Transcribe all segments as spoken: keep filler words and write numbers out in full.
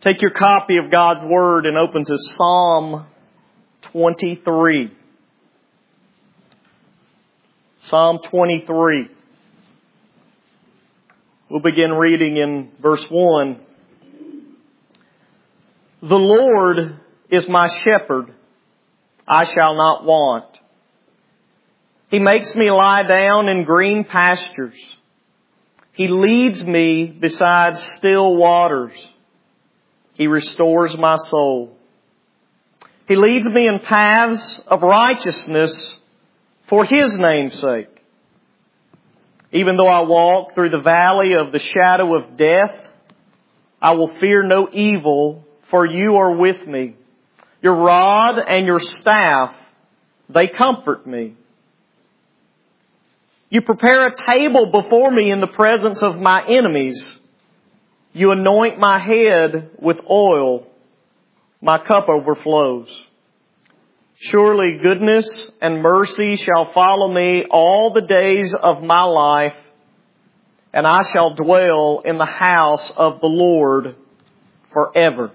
Take your copy of God's Word and open to Psalm twenty-three. Psalm twenty-three. We'll begin reading in verse one. The Lord is my shepherd, I shall not want. He makes me lie down in green pastures. He leads me beside still waters. He restores my soul. He leads me in paths of righteousness for His name's sake. Even though I walk through the valley of the shadow of death, I will fear no evil, for You are with me. Your rod and Your staff, they comfort me. You prepare a table before me in the presence of my enemies. You anoint my head with oil. My cup overflows. Surely goodness and mercy shall follow me all the days of my life, and I shall dwell in the house of the Lord forever.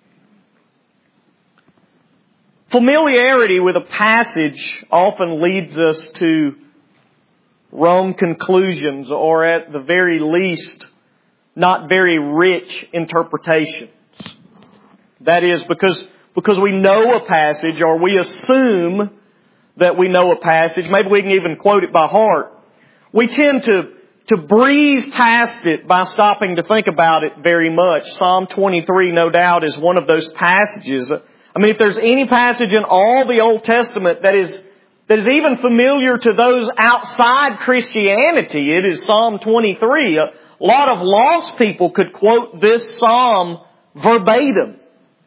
Familiarity with a passage often leads us to wrong conclusions, or at the very least, not very rich interpretations. That is because, because we know a passage, or we assume that we know a passage, maybe we can even quote it by heart. We tend to, to breeze past it by stopping to think about it very much. Psalm twenty-three, no doubt, is one of those passages. I mean, if there's any passage in all the Old Testament that is that is even familiar to those outside Christianity, it is Psalm twenty-three. A lot of lost people could quote this psalm verbatim.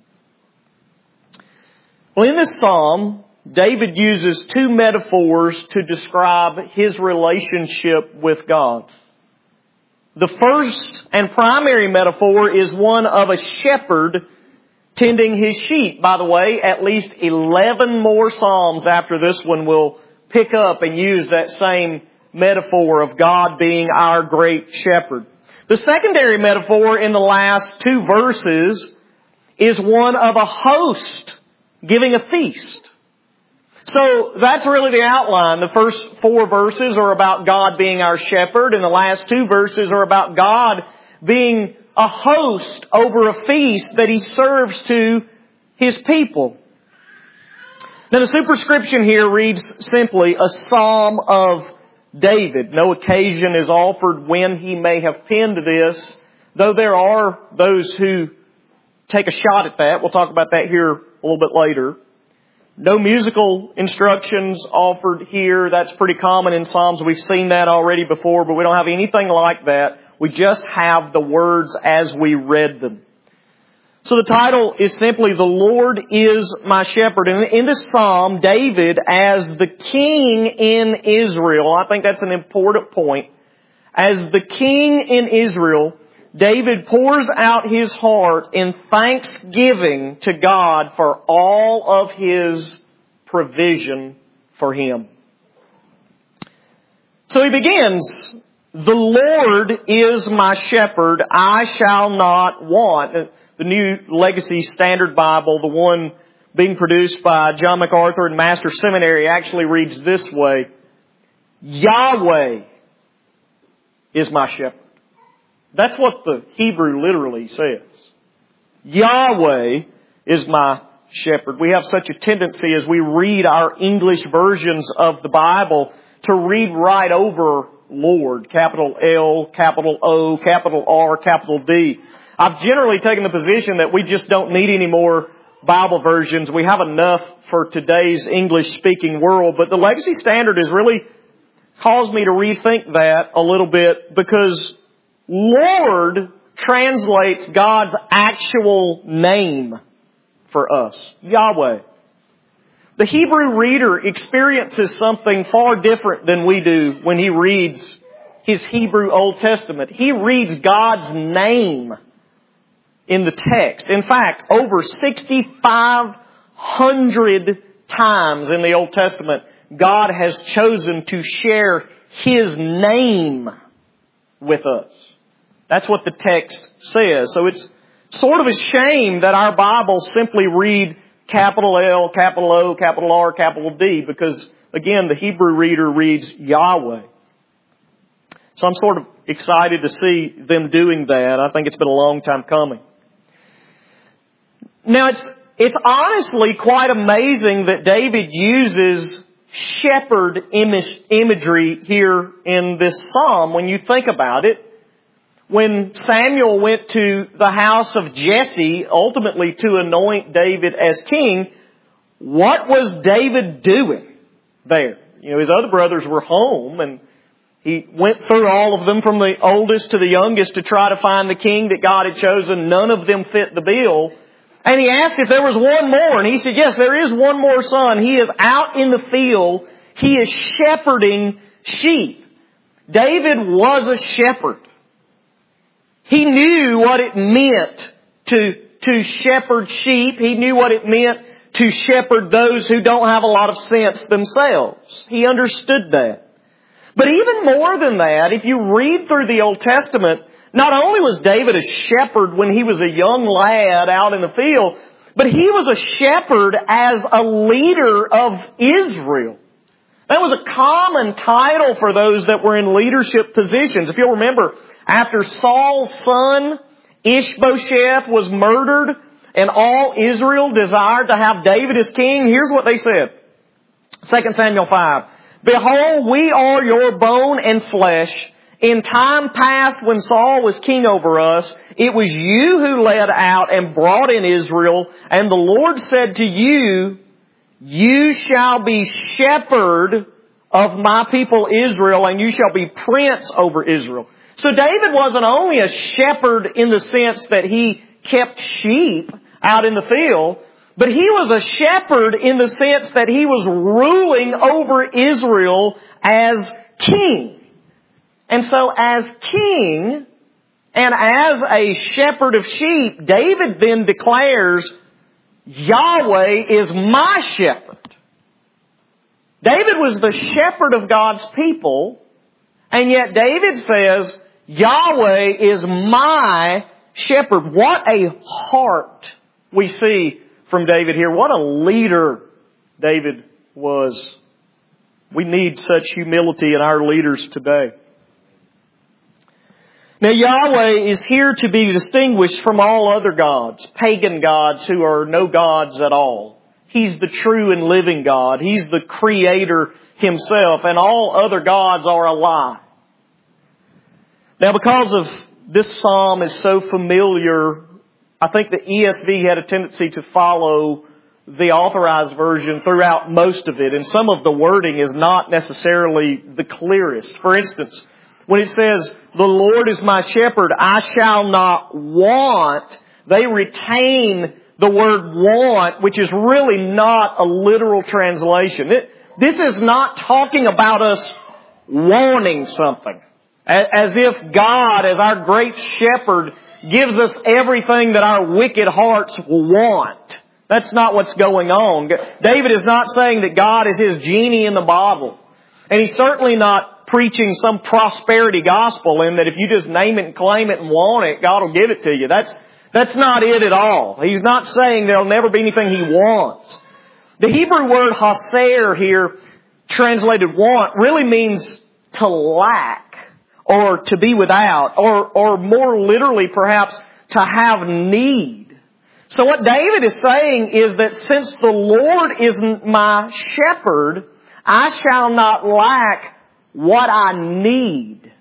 Well, in this psalm, David uses two metaphors to describe his relationship with God. The first and primary metaphor is one of a shepherd tending his sheep. By the way, at least eleven more psalms after this one will pick up and use that same metaphor of God being our great shepherd. The secondary metaphor in the last two verses is one of a host giving a feast. So that's really the outline. The first four verses are about God being our shepherd, and the last two verses are about God being a host over a feast that He serves to His people. Now the superscription here reads simply, a psalm of David. No occasion is offered when he may have penned this, though there are those who take a shot at that. We'll talk about that here a little bit later. No musical instructions offered here. That's pretty common in Psalms. We've seen that already before, but we don't have anything like that. We just have the words as we read them. So the title is simply, The Lord is My Shepherd. And in this psalm, David, as the king in Israel, I think that's an important point. As the king in Israel, David pours out his heart in thanksgiving to God for all of His provision for him. So he begins, the Lord is my shepherd, I shall not want. The New Legacy Standard Bible, the one being produced by John MacArthur and Master Seminary, actually reads this way, Yahweh is my shepherd. That's what the Hebrew literally says. Yahweh is my shepherd. We have such a tendency as we read our English versions of the Bible to read right over Lord, capital L, capital O, capital R, capital D. I've generally taken the position that we just don't need any more Bible versions. We have enough for today's English-speaking world. But the Legacy Standard has really caused me to rethink that a little bit, because Lord translates God's actual name for us, Yahweh. The Hebrew reader experiences something far different than we do when he reads his Hebrew Old Testament. He reads God's name in the text. In fact, over sixty-five hundred times in the Old Testament, God has chosen to share His name with us. That's what the text says. So it's sort of a shame that our Bibles simply read capital L, capital O, capital R, capital D, because, again, the Hebrew reader reads Yahweh. So I'm sort of excited to see them doing that. I think it's been a long time coming. Now, it's it's honestly quite amazing that David uses shepherd image, imagery here in this psalm when you think about it. When Samuel went to the house of Jesse, ultimately to anoint David as king, what was David doing there? You know, his other brothers were home, and he went through all of them from the oldest to the youngest to try to find the king that God had chosen. None of them fit the bill. And he asked if there was one more, and he said, yes, there is one more son. He is out in the field. He is shepherding sheep. David was a shepherd. He knew what it meant to, to shepherd sheep. He knew what it meant to shepherd those who don't have a lot of sense themselves. He understood that. But even more than that, if you read through the Old Testament, not only was David a shepherd when he was a young lad out in the field, but he was a shepherd as a leader of Israel. That was a common title for those that were in leadership positions. If you'll remember, after Saul's son, Ishbosheth, was murdered and all Israel desired to have David as king, here's what they said. Second Samuel five. Behold, we are your bone and flesh. In time past when Saul was king over us, it was you who led out and brought in Israel, and the Lord said to you, you shall be shepherd of my people Israel, and you shall be prince over Israel. So David wasn't only a shepherd in the sense that he kept sheep out in the field, but he was a shepherd in the sense that he was ruling over Israel as king. And so as king and as a shepherd of sheep, David then declares, Yahweh is my shepherd. David was the shepherd of God's people, and yet David says, Yahweh is my shepherd. What a heart we see from David here. What a leader David was. We need such humility in our leaders today. Now Yahweh is here to be distinguished from all other gods, pagan gods who are no gods at all. He's the true and living God. He's the Creator Himself, and all other gods are a lie. Now because of this psalm is so familiar, I think the E S V had a tendency to follow the Authorized Version throughout most of it, and some of the wording is not necessarily the clearest. For instance, when it says, the Lord is my shepherd, I shall not want, they retain the word want, which is really not a literal translation. It, this is not talking about us wanting something. As if God, as our great shepherd, gives us everything that our wicked hearts want. That's not what's going on. David is not saying that God is his genie in the bottle. And he's certainly not preaching some prosperity gospel in that if you just name it and claim it and want it, God will give it to you. That's, that's not it at all. He's not saying there'll never be anything he wants. The Hebrew word haser here, translated want, really means to lack or to be without, or, or more literally perhaps to have need. So what David is saying is that since the Lord isn't my shepherd, I shall not lack what I need.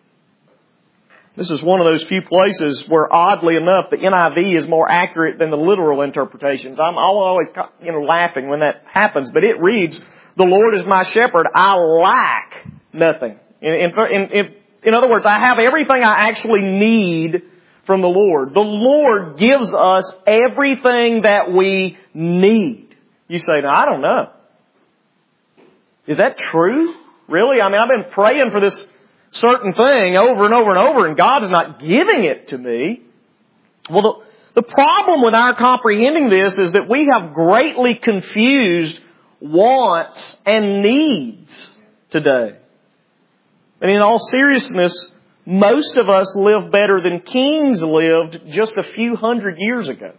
This is one of those few places where, oddly enough, the N I V is more accurate than the literal interpretations. I'm always, you know, laughing when that happens, but it reads, the Lord is my shepherd, I lack nothing. In, in, in, in other words, I have everything I actually need from the Lord. The Lord gives us everything that we need. You say, now, I don't know. Is that true? Really? I mean, I've been praying for this certain thing over and over and over, and God is not giving it to me. Well, the, the problem with our comprehending this is that we have greatly confused wants and needs today. And in all seriousness, most of us live better than kings lived just a few hundred years ago.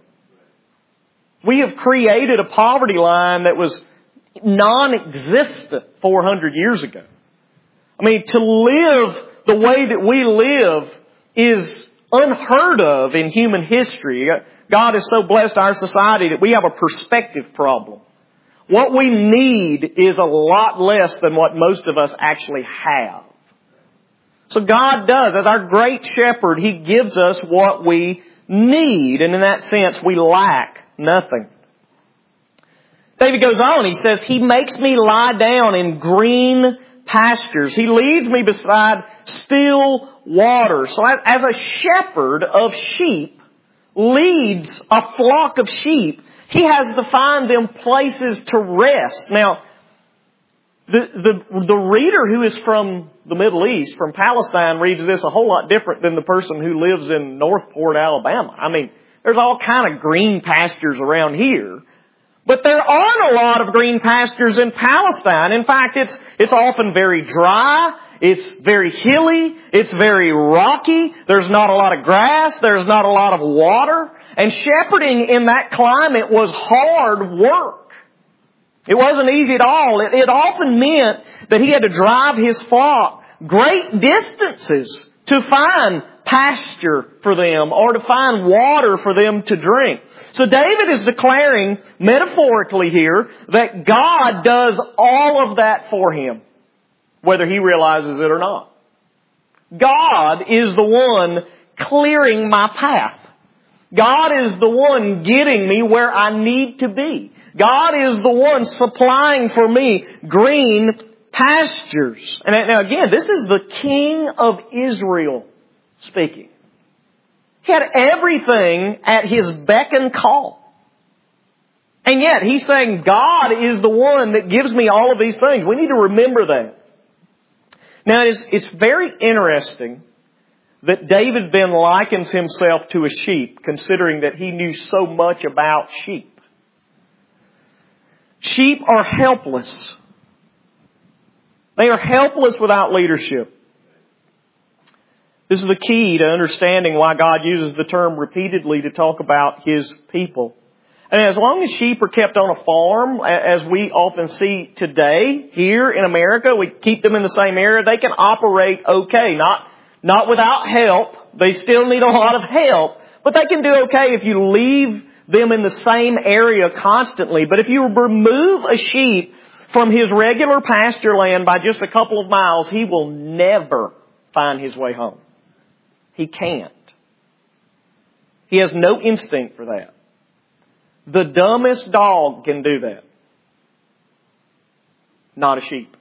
We have created a poverty line that was non-existent four hundred years ago. I mean, to live the way that we live is unheard of in human history. God has so blessed our society that we have a perspective problem. What we need is a lot less than what most of us actually have. So God does. As our great shepherd, He gives us what we need. And in that sense, we lack nothing. David goes on. He says, He makes me lie down in green pastures. He leads me beside still water. So as, as a shepherd of sheep leads a flock of sheep, he has to find them places to rest. Now, the, the, the reader who is from the Middle East, from Palestine, reads this a whole lot different than the person who lives in Northport, Alabama. I mean, there's all kind of green pastures around here. But there aren't a lot of green pastures in Palestine. In fact, it's, it's often very dry. It's very hilly. It's very rocky. There's not a lot of grass. There's not a lot of water. And shepherding in that climate was hard work. It wasn't easy at all. It, it often meant that he had to drive his flock great distances to find pasture for them or to find water for them to drink. So David is declaring metaphorically here that God does all of that for him, whether he realizes it or not. God is the one clearing my path. God is the one getting me where I need to be. God is the one supplying for me green pastures. And now again, this is the King of Israel speaking. He had everything at his beck and call. And yet he's saying God is the one that gives me all of these things. We need to remember that. Now it's, it's very interesting that David then likens himself to a sheep, considering that he knew so much about sheep. Sheep are helpless. They are helpless without leadership. This is the key to understanding why God uses the term repeatedly to talk about His people. And as long as sheep are kept on a farm, as we often see today here in America, we keep them in the same area, they can operate okay. Not, not without help. They still need a lot of help. But they can do okay if you leave them in the same area constantly. But if you remove a sheep from his regular pasture land by just a couple of miles, he will never find his way home. He can't. He has no instinct for that. The dumbest dog can do that. Not a sheep.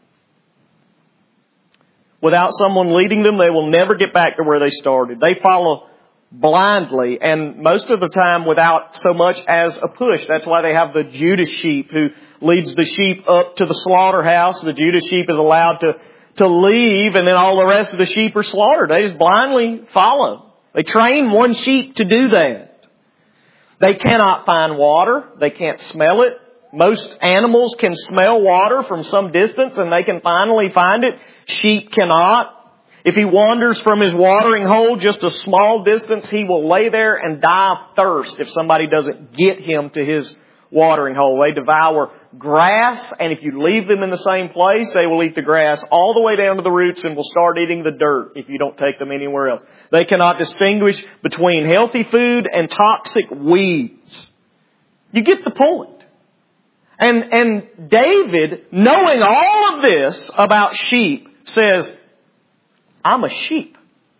Without someone leading them, they will never get back to where they started. They follow blindly, and most of the time without so much as a push. That's why they have the Judah sheep who leads the sheep up to the slaughterhouse. The Judah sheep is allowed to to leave, and then all the rest of the sheep are slaughtered. They just blindly follow. They train one sheep to do that. They cannot find water. They can't smell it. Most animals can smell water from some distance, and they can finally find it. Sheep cannot. If he wanders from his watering hole just a small distance, he will lay there and die of thirst if somebody doesn't get him to his watering hole. They devour grass, and if you leave them in the same place, they will eat the grass all the way down to the roots and will start eating the dirt if you don't take them anywhere else. They cannot distinguish between healthy food and toxic weeds. You get the point. And, and David, knowing all of this about sheep, says, I'm a sheep.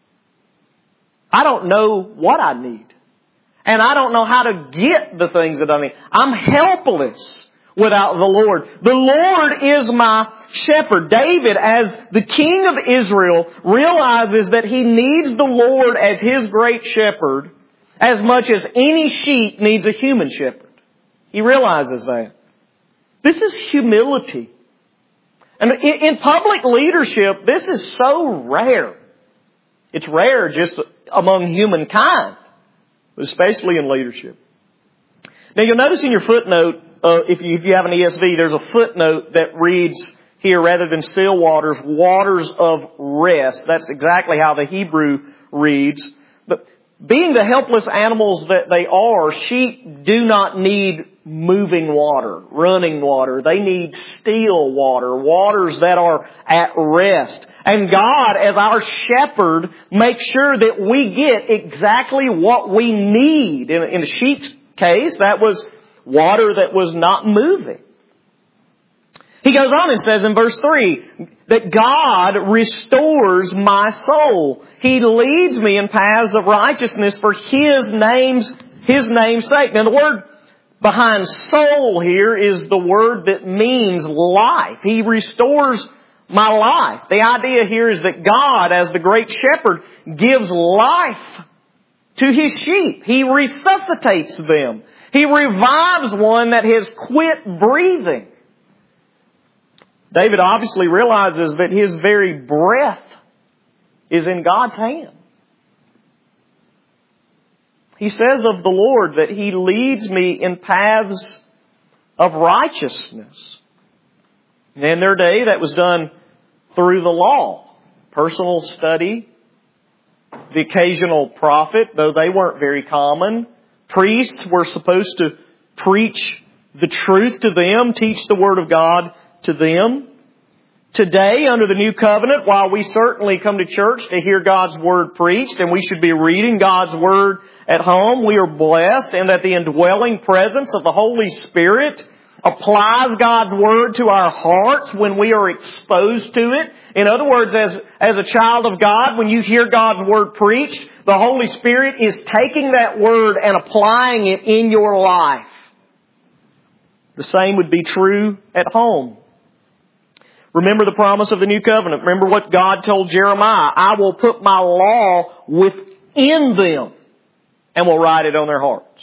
I don't know what I need. And I don't know how to get the things that I need. I'm helpless without the Lord. The Lord is my shepherd. David, as the king of Israel, realizes that he needs the Lord as his great shepherd as much as any sheep needs a human shepherd. He realizes that. This is humility. And in public leadership, this is so rare. It's rare just among humankind, but especially in leadership. Now you'll notice in your footnote, uh, if, you, if you have an E S V, there's a footnote that reads here rather than still waters, waters of rest. That's exactly how the Hebrew reads. But being the helpless animals that they are, sheep do not need moving water, running water. They need still water, waters that are at rest. And God, as our shepherd, makes sure that we get exactly what we need. In, in the sheep's case, that was water that was not moving. He goes on and says in verse three that God restores my soul. He leads me in paths of righteousness for His name's, His name's sake. Now the word behind soul here is the word that means life. He restores my life. The idea here is that God, as the great shepherd, gives life to His sheep. He resuscitates them. He revives one that has quit breathing. David obviously realizes that his very breath is in God's hand. He says of the Lord that He leads me in paths of righteousness. And in their day, that was done through the law. Personal study, the occasional prophet, though they weren't very common. Priests were supposed to preach the truth to them, teach the Word of God to them. Today, under the new covenant, while we certainly come to church to hear God's Word preached, and we should be reading God's Word at home, we are blessed in that the indwelling presence of the Holy Spirit applies God's Word to our hearts when we are exposed to it. In other words, as, as a child of God, when you hear God's Word preached, the Holy Spirit is taking that Word and applying it in your life. The same would be true at home. Remember the promise of the new covenant. Remember what God told Jeremiah. I will put my law within them and will write it on their hearts.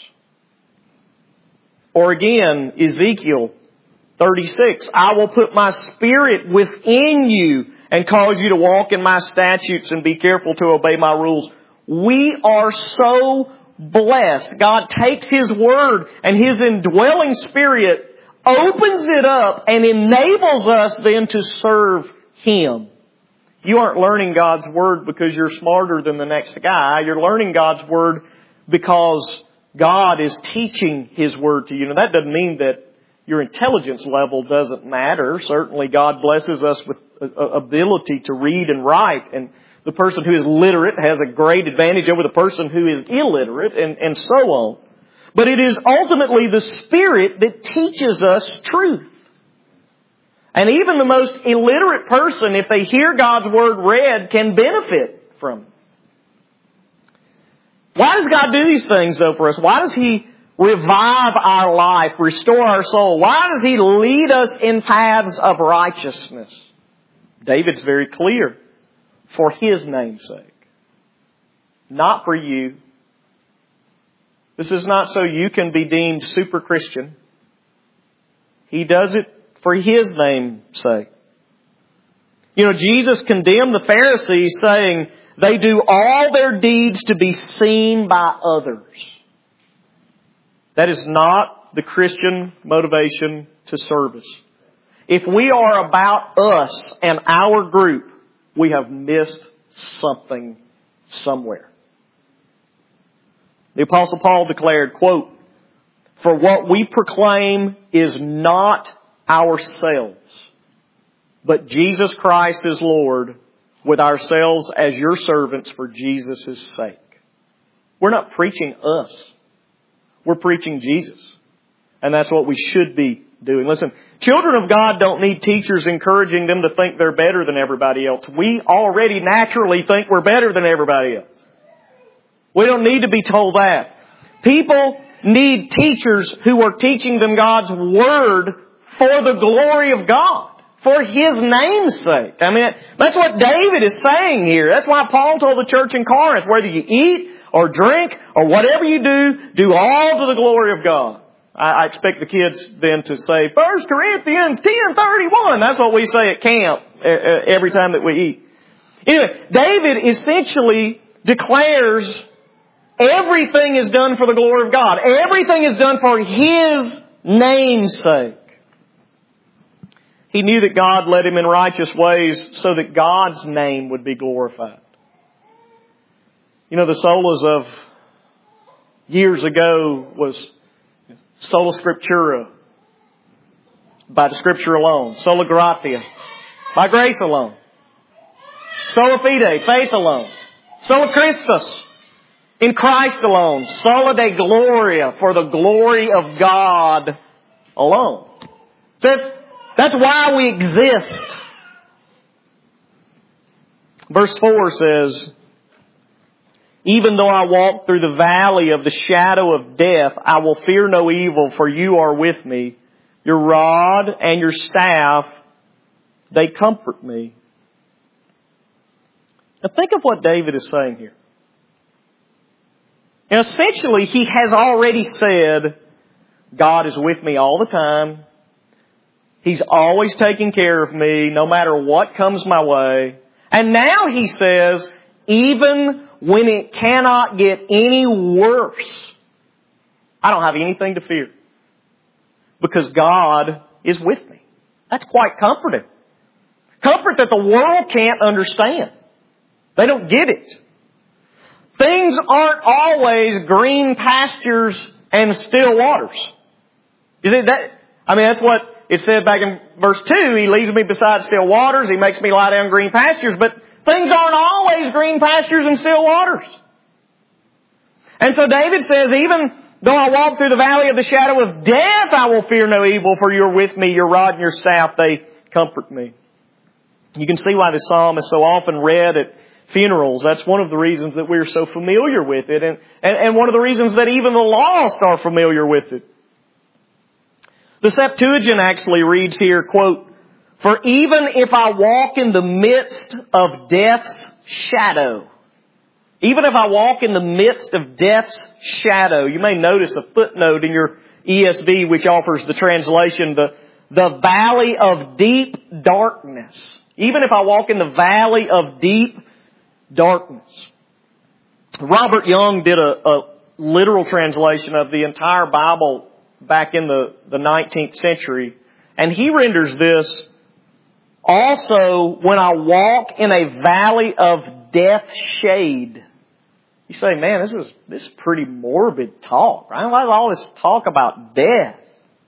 Or again, Ezekiel thirty-six. I will put my spirit within you and cause you to walk in my statutes and be careful to obey my rules. We are so blessed. God takes His Word and His indwelling Spirit opens it up and enables us then to serve Him. You aren't learning God's Word because you're smarter than the next guy. You're learning God's Word because God is teaching His Word to you. Now that doesn't mean that your intelligence level doesn't matter. Certainly God blesses us with ability to read and write, and the person who is literate has a great advantage over the person who is illiterate, and, and so on. But it is ultimately the Spirit that teaches us truth. And even the most illiterate person, if they hear God's Word read, can benefit from it. Why does God do these things, though, for us? Why does He revive our life, restore our soul? Why does He lead us in paths of righteousness? David's very clear. For His name's sake. Not for you. This is not so you can be deemed super Christian. He does it for His name's sake. You know, Jesus condemned the Pharisees saying they do all their deeds to be seen by others. That is not the Christian motivation to service. If we are about us and our group, we have missed something somewhere. The Apostle Paul declared, quote, for what we proclaim is not ourselves, but Jesus Christ is Lord, with ourselves as your servants for Jesus' sake. We're not preaching us. We're preaching Jesus. And that's what we should be doing. Listen, children of God don't need teachers encouraging them to think they're better than everybody else. We already naturally think we're better than everybody else. We don't need to be told that. People need teachers who are teaching them God's Word for the glory of God, for His name's sake. I mean, that's what David is saying here. That's why Paul told the church in Corinth, whether you eat or drink or whatever you do, do all to the glory of God. I expect the kids then to say, First Corinthians ten thirty-one. That's what we say at camp every time that we eat. Anyway, David essentially declares everything is done for the glory of God. Everything is done for His name's sake. He knew that God led him in righteous ways so that God's name would be glorified. You know, the solas of years ago was sola scriptura, by the Scripture alone. Sola gratia, by grace alone. Sola fide, faith alone. Sola Christus, in Christ alone. Sola Deo Gloria, for the glory of God alone. So that's, that's why we exist. Verse four says, even though I walk through the valley of the shadow of death, I will fear no evil, for you are with me. Your rod and your staff, they comfort me. Now think of what David is saying here. And essentially, he has already said, God is with me all the time. He's always taking care of me, no matter what comes my way. And now he says, even when it cannot get any worse, I don't have anything to fear. Because God is with me. That's quite comforting. Comfort that the world can't understand. They don't get it. Things aren't always green pastures and still waters. You see that? I mean, that's what it said back in verse two. He leads me beside still waters. He makes me lie down in green pastures. But things aren't always green pastures and still waters. And so David says, even though I walk through the valley of the shadow of death, I will fear no evil, for you're with me. Your rod and your staff, they comfort me. You can see why this psalm is so often read at funerals. That's one of the reasons that we're so familiar with it, and, and, and one of the reasons that even the lost are familiar with it. The Septuagint actually reads here, quote, for even if I walk in the midst of death's shadow, even if I walk in the midst of death's shadow, you may notice a footnote in your E S V which offers the translation, the, the valley of deep darkness. Even if I walk in the valley of deep darkness. Robert Young did a, a literal translation of the entire Bible back in the, the nineteenth century. And he renders this, also when I walk in a valley of death shade. You say, man, this is, this is pretty morbid talk, right? Why is all this talk about death?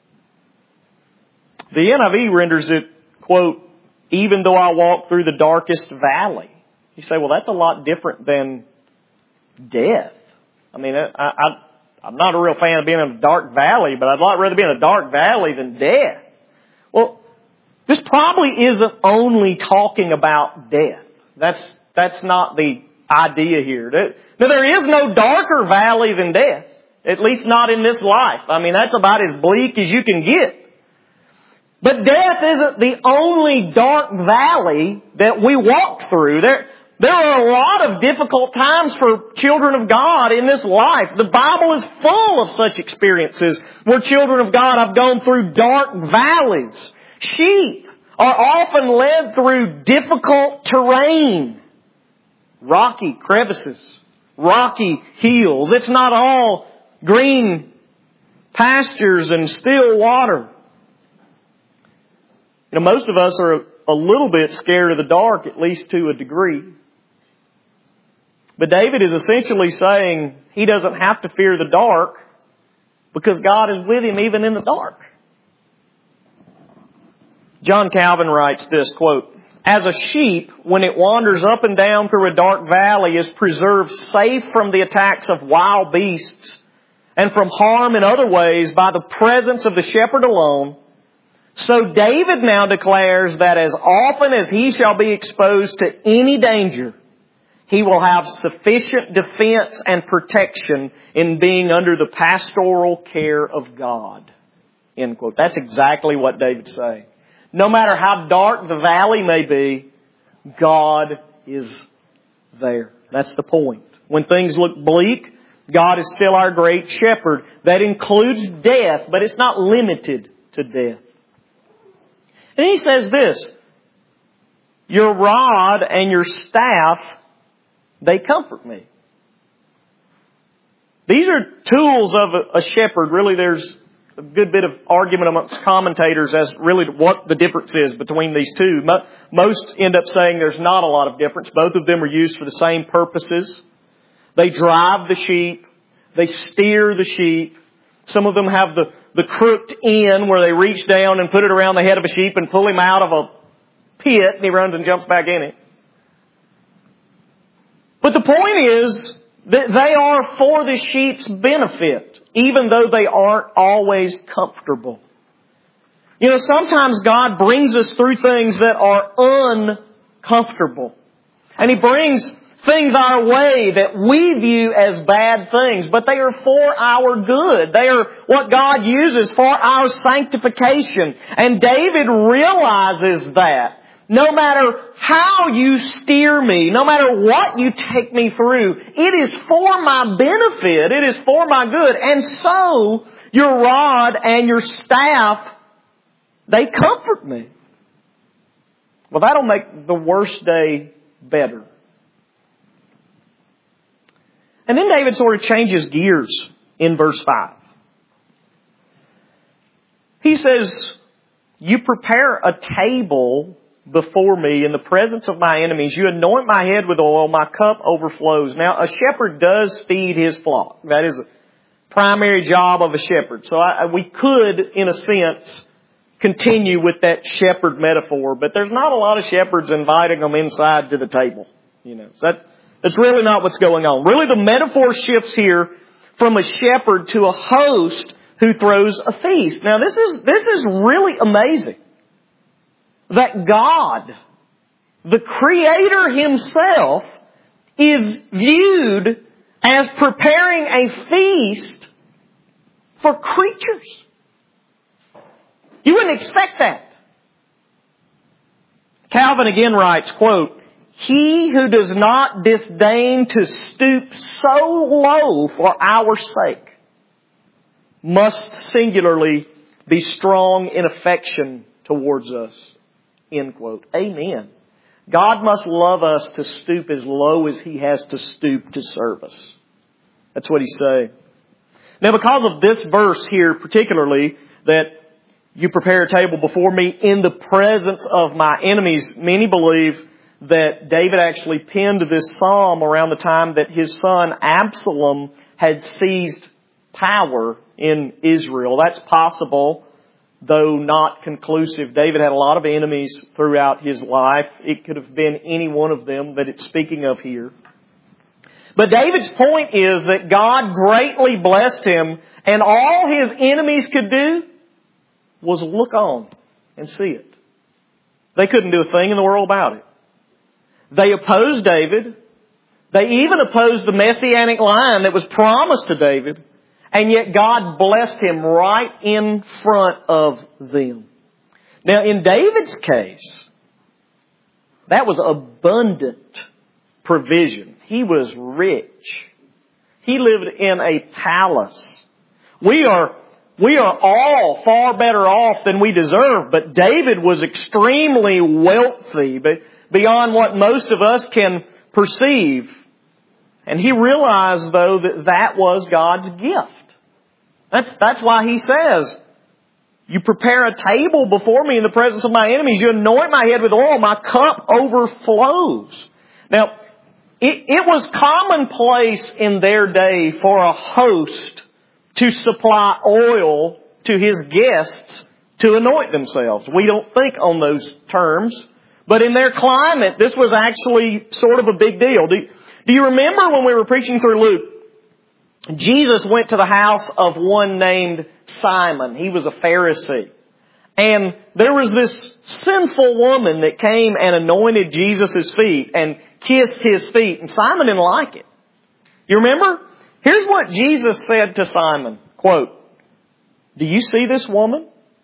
The N I V renders it, quote, even though I walk through the darkest valley. You say, well, that's a lot different than death. I mean, I, I, I'm not a real fan of being in a dark valley, but I'd lot rather be in a dark valley than death. Well, this probably isn't only talking about death. That's, that's not the idea here. Now, there is no darker valley than death. At least not in this life. I mean, that's about as bleak as you can get. But death isn't the only dark valley that we walk through. There, there are a lot of difficult times for children of God in this life. The Bible is full of such experiences where children of God have gone through dark valleys. Sheep are often led through difficult terrain. Rocky crevices, rocky hills. It's not all green pastures and still water. You know, most of us are a little bit scared of the dark, at least to a degree. But David is essentially saying he doesn't have to fear the dark because God is with him even in the dark. John Calvin writes this, quote, as a sheep, when it wanders up and down through a dark valley, is preserved safe from the attacks of wild beasts and from harm in other ways by the presence of the shepherd alone, so David now declares that as often as he shall be exposed to any danger, he will have sufficient defense and protection in being under the pastoral care of God. End quote. That's exactly what David's saying. No matter how dark the valley may be, God is there. That's the point. When things look bleak, God is still our great shepherd. That includes death, but it's not limited to death. And he says this, your rod and your staff, they comfort me. These are tools of a shepherd. Really, there's a good bit of argument amongst commentators as really what the difference is between these two. Most end up saying there's not a lot of difference. Both of them are used for the same purposes. They drive the sheep. They steer the sheep. Some of them have the, the crooked end where they reach down and put it around the head of a sheep and pull him out of a pit and he runs and jumps back in it. But the point is that they are for the sheep's benefit, even though they aren't always comfortable. You know, sometimes God brings us through things that are uncomfortable. And He brings things our way that we view as bad things, but they are for our good. They are what God uses for our sanctification. And David realizes that. No matter how you steer me, no matter what you take me through, it is for my benefit. It is for my good. And so, your rod and your staff, they comfort me. Well, that'll make the worst day better. And then David sort of changes gears in verse five. He says, you prepare a table before me in the presence of my enemies. You anoint my head with oil. My cup overflows. Now, a shepherd does feed his flock. That is a primary job of a shepherd. So I, we could, in a sense, continue with that shepherd metaphor, but there's not a lot of shepherds inviting them inside to the table. You know, so that's, that's really not what's going on. Really, the metaphor shifts here from a shepherd to a host who throws a feast. Now, this is, this is really amazing. That God, the Creator Himself, is viewed as preparing a feast for creatures. You wouldn't expect that. Calvin again writes, quote, he who does not disdain to stoop so low for our sake must singularly be strong in affection towards us. End quote. Amen. God must love us to stoop as low as He has to stoop to serve us. That's what He's saying. Now, because of this verse here particularly, that you prepare a table before me in the presence of my enemies, many believe that David actually penned this psalm around the time that his son Absalom had seized power in Israel. That's possible, though not conclusive. David had a lot of enemies throughout his life. It could have been any one of them that it's speaking of here. But David's point is that God greatly blessed him, and all his enemies could do was look on and see it. They couldn't do a thing in the world about it. They opposed David. They even opposed the messianic line that was promised to David. And yet God blessed him right in front of them. Now, in David's case, that was abundant provision. He was rich. He lived in a palace. We are, we are all far better off than we deserve, but David was extremely wealthy, but beyond what most of us can perceive. And he realized, though, that that was God's gift. That's, that's why he says, you prepare a table before me in the presence of my enemies. You anoint my head with oil. My cup overflows. Now, it, it was commonplace in their day for a host to supply oil to his guests to anoint themselves. We don't think on those terms. But in their climate, this was actually sort of a big deal. Do, do you remember when we were preaching through Luke? Jesus went to the house of one named Simon. He was a Pharisee. And there was this sinful woman that came and anointed Jesus' feet and kissed His feet. And Simon didn't like it. You remember? Here's what Jesus said to Simon. Quote, do you see this woman?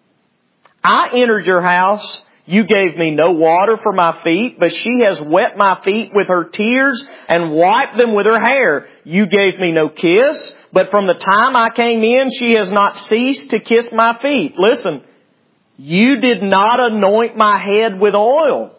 I entered your house. You gave me no water for my feet, but she has wet my feet with her tears and wiped them with her hair. You gave me no kiss, but from the time I came in, she has not ceased to kiss my feet. Listen, you did not anoint my head with oil,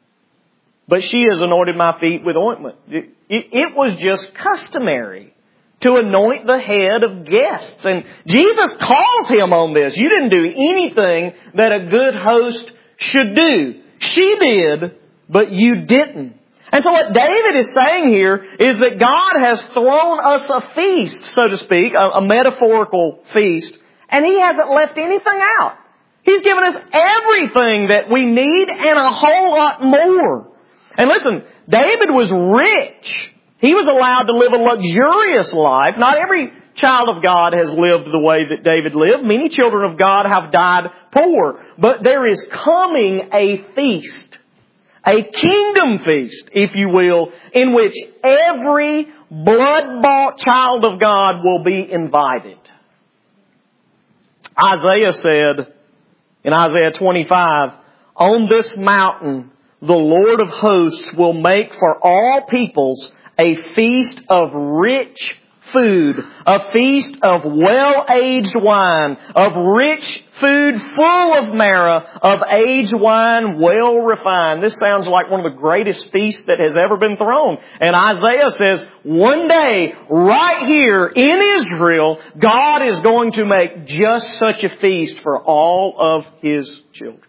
but she has anointed my feet with ointment. It, it, it was just customary to anoint the head of guests. And Jesus calls him on this. You didn't do anything that a good host should do. She did, but you didn't. And so what David is saying here is that God has thrown us a feast, so to speak, a, a metaphorical feast, and He hasn't left anything out. He's given us everything that we need and a whole lot more. And listen, David was rich. He was allowed to live a luxurious life. Not every child of God has lived the way that David lived. Many children of God have died poor. But there is coming a feast. A kingdom feast, if you will, in which every blood-bought child of God will be invited. Isaiah said in Isaiah twenty-five, "On this mountain the Lord of hosts will make for all peoples a feast of rich food, a feast of well-aged wine, of rich food full of marrow, of aged wine well refined." This sounds like one of the greatest feasts that has ever been thrown. And Isaiah says, one day, right here in Israel, God is going to make just such a feast for all of His children.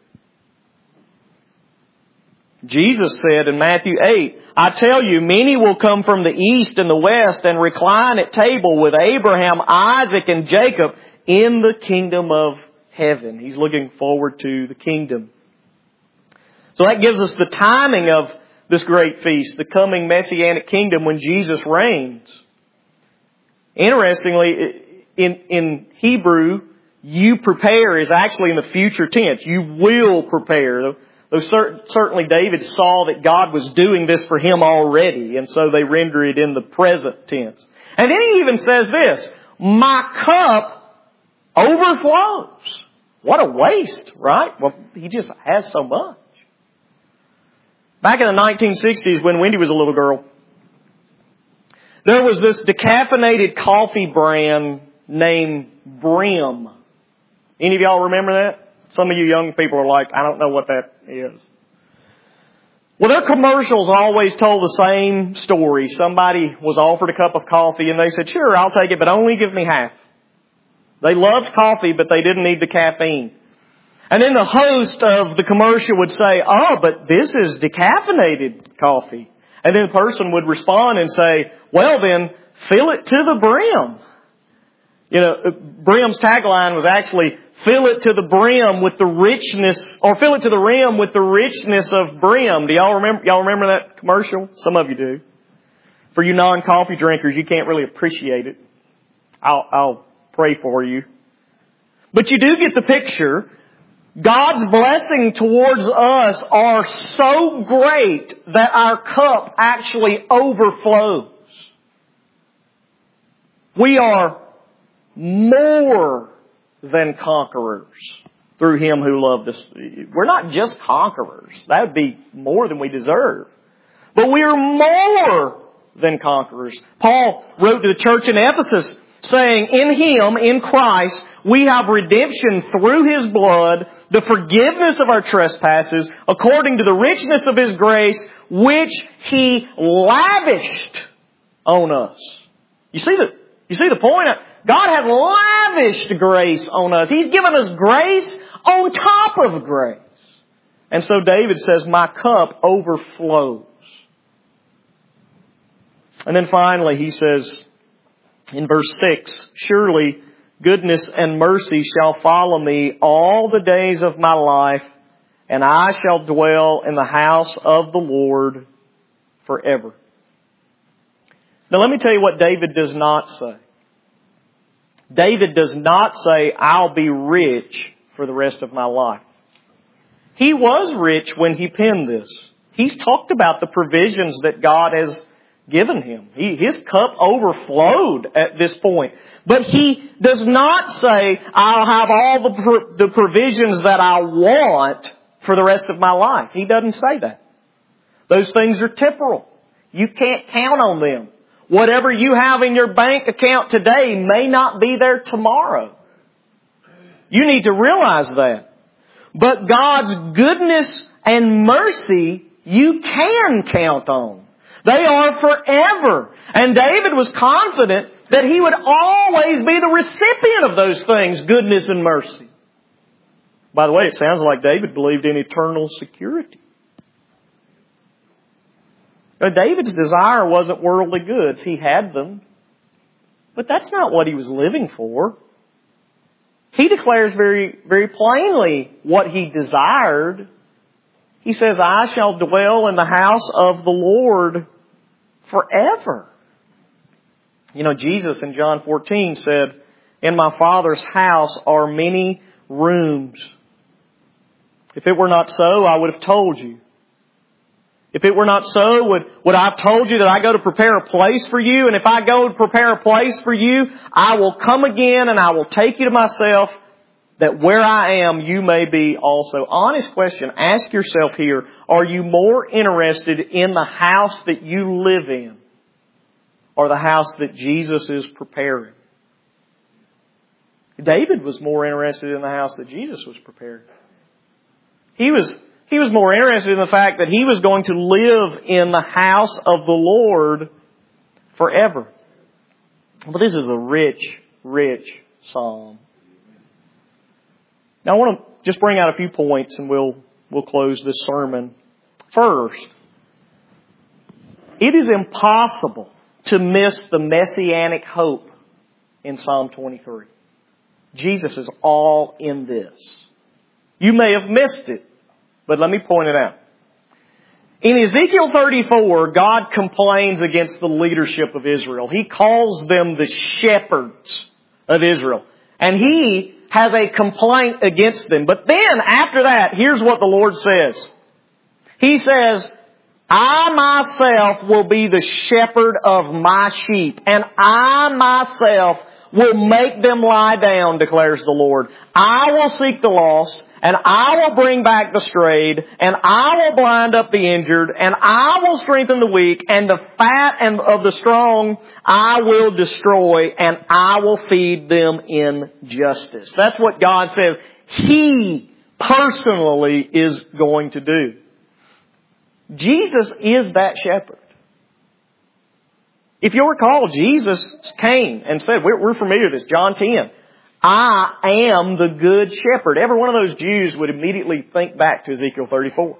Jesus said in Matthew eight, "I tell you, many will come from the east and the west and recline at table with Abraham, Isaac, and Jacob in the kingdom of heaven." He's looking forward to the kingdom. So that gives us the timing of this great feast, the coming Messianic kingdom when Jesus reigns. Interestingly, in, in Hebrew, "you prepare" is actually in the future tense. You will prepare. Though certainly David saw that God was doing this for him already, and so they render it in the present tense. And then he even says this, "My cup overflows." What a waste, right? Well, he just has so much. Back in the nineteen sixties, when Wendy was a little girl, there was this decaffeinated coffee brand named Brim. Any of y'all remember that? Some of you young people are like, I don't know what that is. Well, their commercials always told the same story. Somebody was offered a cup of coffee and they said, "Sure, I'll take it, but only give me half." They loved coffee, but they didn't need the caffeine. And then the host of the commercial would say, "Oh, but this is decaffeinated coffee." And then the person would respond and say, "Well then, fill it to the brim." You know, Brim's tagline was actually, "Fill it to the brim with the richness," or "fill it to the rim with the richness of brim." Do y'all remember, y'all remember that commercial? Some of you do. For you non-coffee drinkers, you can't really appreciate it. I'll, I'll pray for you. But you do get the picture. God's blessing towards us are so great that our cup actually overflows. We are more than conquerors through Him who loved us. We're not just conquerors. That would be more than we deserve. But we are more than conquerors. Paul wrote to the church in Ephesus saying, "In Him, in Christ, we have redemption through His blood, the forgiveness of our trespasses, according to the richness of His grace, which He lavished on us." You see the, you see the point? God has lavished grace on us. He's given us grace on top of grace. And so David says, "My cup overflows." And then finally he says in verse six, "Surely goodness and mercy shall follow me all the days of my life, and I shall dwell in the house of the Lord forever." Now let me tell you what David does not say. David does not say, "I'll be rich for the rest of my life." He was rich when he penned this. He's talked about the provisions that God has given him. He, his cup overflowed at this point. But he does not say, "I'll have all the, pro- the provisions that I want for the rest of my life." He doesn't say that. Those things are temporal. You can't count on them. Whatever you have in your bank account today may not be there tomorrow. You need to realize that. But God's goodness and mercy you can count on. They are forever. And David was confident that He would always be the recipient of those things, goodness and mercy. By the way, it sounds like David believed in eternal security. Now, David's desire wasn't worldly goods. He had them. But that's not what he was living for. He declares very, very plainly what he desired. He says, I shall dwell in the house of the Lord forever. You know, Jesus in John fourteen said, in my Father's house are many rooms. If it were not so, I would have told you. If it were not so, would, would I have told you that I go to prepare a place for you? And if I go to prepare a place for you, I will come again and I will take you to myself, that where I am, you may be also. Honest question, ask yourself here, are you more interested in the house that you live in or the house that Jesus is preparing? David was more interested in the house that Jesus was preparing. He was He was more interested in the fact that he was going to live in the house of the Lord forever. But this is a rich, rich psalm. Now I want to just bring out a few points and we'll, we'll close this sermon. First, it is impossible to miss the messianic hope in Psalm twenty-three. Jesus is all in this. You may have missed it. But let me point it out. In Ezekiel thirty-four, God complains against the leadership of Israel. He calls them the shepherds of Israel. And He has a complaint against them. But then, after that, here's what the Lord says. He says, I myself will be the shepherd of my sheep, and I myself will make them lie down, declares the Lord. I will seek the lost, and I will bring back the strayed, and I will blind up the injured, and I will strengthen the weak, and the fat and of the strong I will destroy, and I will feed them in justice. That's what God says He personally is going to do. Jesus is that shepherd. If you'll recall, Jesus came and said, we're, we're familiar with this, John ten. I am the good shepherd. Every one of those Jews would immediately think back to Ezekiel thirty-four.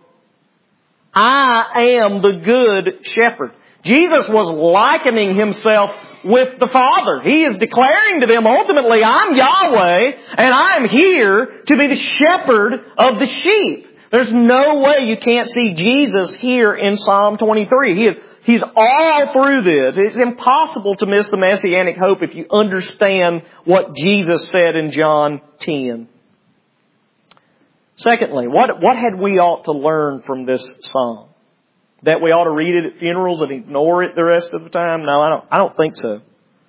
I am the good shepherd. Jesus was likening Himself with the Father. He is declaring to them, ultimately, I'm Yahweh, and I'm here to be the shepherd of the sheep. There's no way you can't see Jesus here in Psalm twenty-three. He is He's all through this. It's impossible to miss the messianic hope if you understand what Jesus said in John ten. Secondly, what, what had we ought to learn from this psalm? That we ought to read it at funerals and ignore it the rest of the time? No, I don't, I don't think so.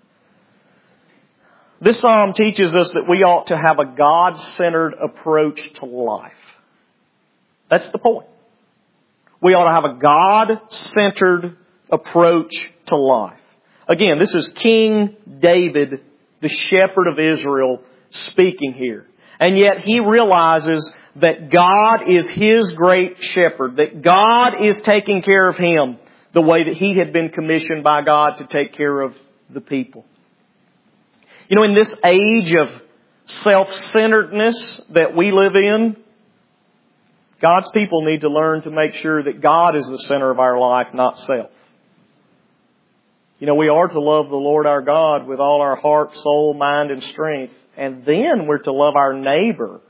This psalm teaches us that we ought to have a God-centered approach to life. That's the point. We ought to have a God-centered approach to life. Again, this is King David, the shepherd of Israel, speaking here. And yet he realizes that God is his great shepherd, that God is taking care of him the way that he had been commissioned by God to take care of the people. You know, in this age of self-centeredness that we live in, God's people need to learn to make sure that God is the center of our life, not self. You know, we are to love the Lord our God with all our heart, soul, mind, and strength. And then we're to love our neighbor.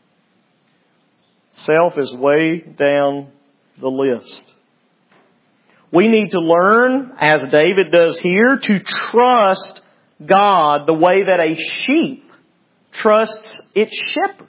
Self is way down the list. We need to learn, as David does here, to trust God the way that a sheep trusts its shepherd.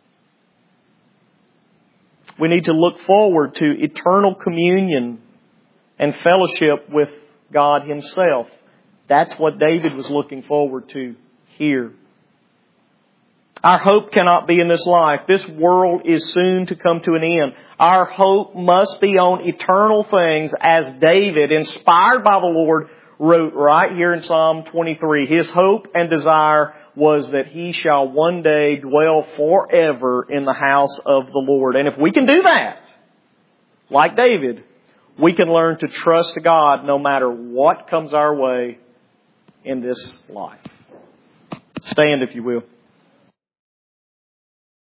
We need to look forward to eternal communion and fellowship with God Himself. That's what David was looking forward to here. Our hope cannot be in this life. This world is soon to come to an end. Our hope must be on eternal things, as David, inspired by the Lord, wrote right here in Psalm twenty-three. His hope and desire was that he shall one day dwell forever in the house of the Lord. And if we can do that, like David, we can learn to trust God no matter what comes our way in this life. Stand if you will.